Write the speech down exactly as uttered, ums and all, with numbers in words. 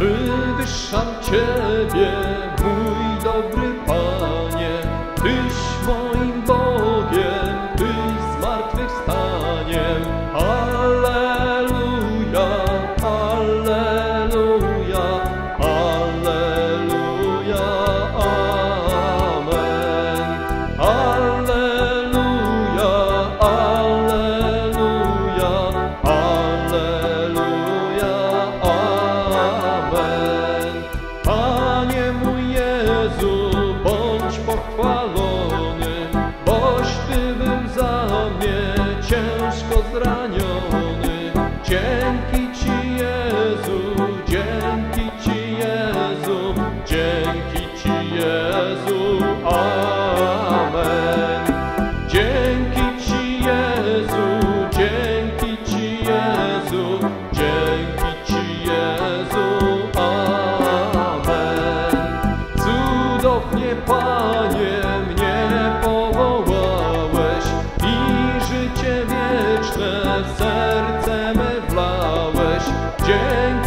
Wywyższam Ciebie, mój dobry Panie, Tyś moim Bogiem, Tyś zmartwychwstaniem. Alleluja, alleluja, alleluja, amen. Alleluja, alleluja, alleluja, amen. Panie mój Jezu, bądź pochwalony, boś Ty był za mnie ciężko zraniony. Dzięki Ci, Jezu, dzięki Ci, Jezu, dzięki Ci, Jezu, amen. Dzięki Ci, Jezu, dzięki Ci, Jezu, dzięki Ci, Jezu, amen. Cudownie, Panie, mnie powołałeś i życie wieczne w serce me wlałeś. Dzięki